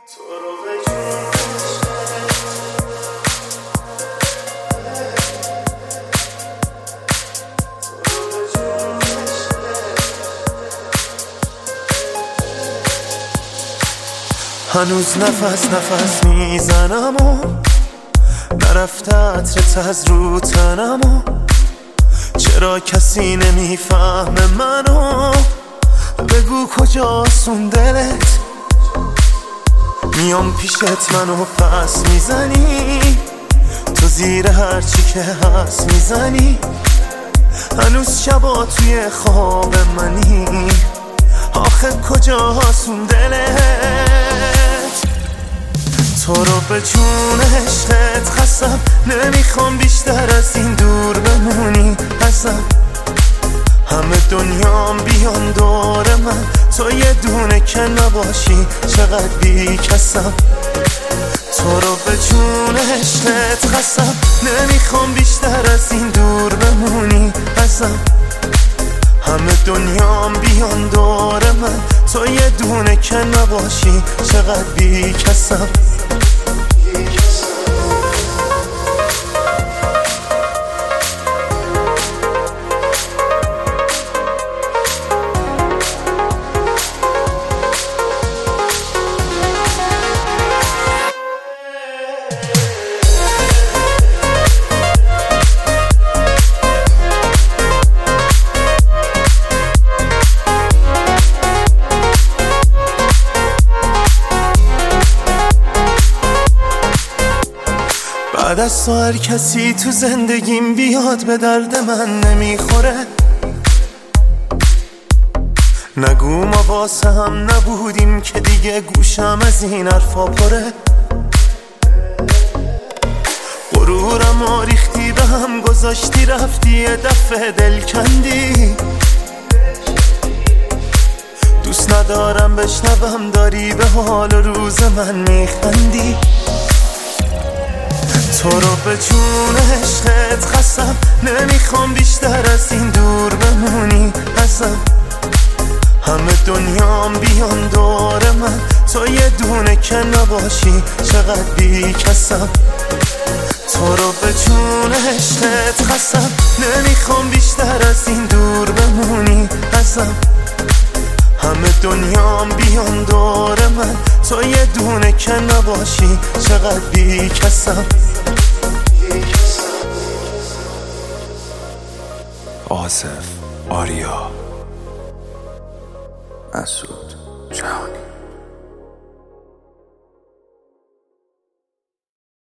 هنوز نفس میزنم و نرفته عطرت از رو تنم و چرا کسی نمیفهمه منو؟ بگو کجاست اون دلت؟ میام پیشت منو پس میزنی، تو زیر هرچی که هست میزنی. هنوز شبا توی خواب منی، آخه کجاست اون دلت؟ تو رو به جون عشقت قسم، نمیخوام بیشتر از این دور بمونی ازم. همه دنیام بیان دور من، تو یه دونه که نباشی چقدر بی کسم. تو رو به جون عشقت قسم، نمیخوام بیشتر از این دور بمونی ازم. همه دنیام بیان دور من، تو یه دونه که نباشی چقدر بی کسم. بعد از تو هر کسی تو زندگیم بیاد به درد من نمیخوره. نگو ما واسه هم نبودیم که دیگه گوشم از این حرفا پره. غرورم و ریختی به هم گذاشتی، رفتی یه دفعه دل کندی. دوست ندارم بشنوم داری به حال و روز من میخندی. تو رو به جون عشقت قسم، نمیخوام بیشتر از این دور بمونی ازم. همه دنیام بیان دور من، تو یه دونه که نباشی چقدر بی کسم. تو رو به جون عشقت قسم، نمیخوام بیشتر از این دور بمونی ازم. همه دنیام بیان دور من، تو یه دونه که نباشی چقدر بی کسم. آصف، آریا، مسعود جهانی.